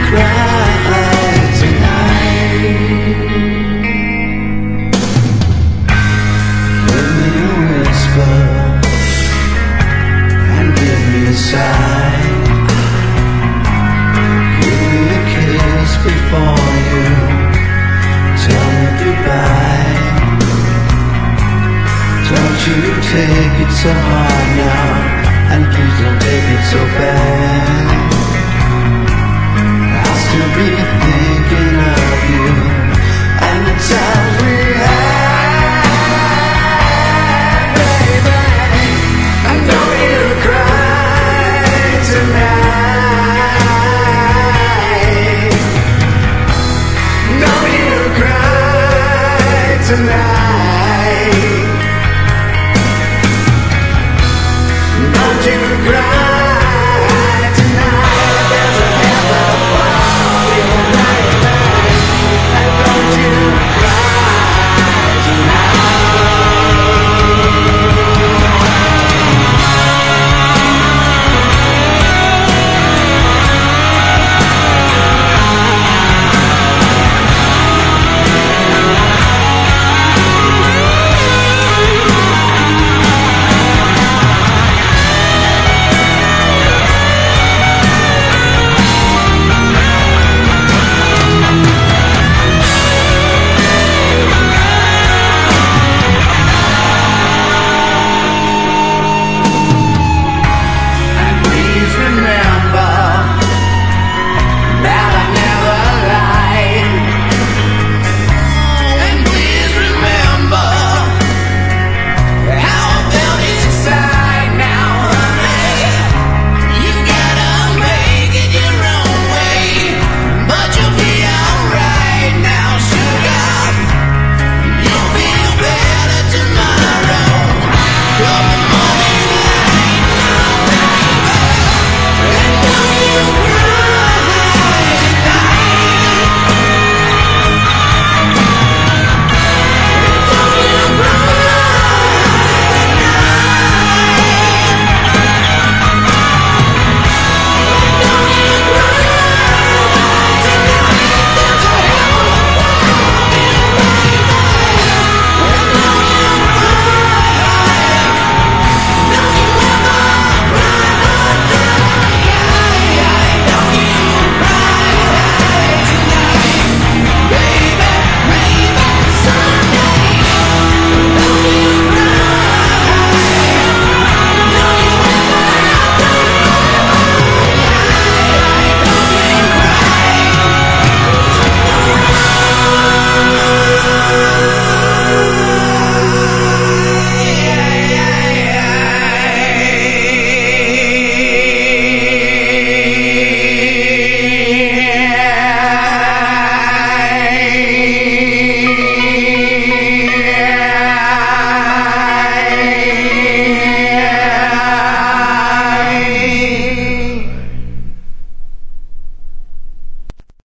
cry tonight. Give me a whisper and give me a sigh. Give me a kiss before you tell me goodbye. Don't you take it so hard now, and please don't take it so bad. I'll still be thinking of you and the times we had, baby. I know you cry tonight. Know you cry tonight.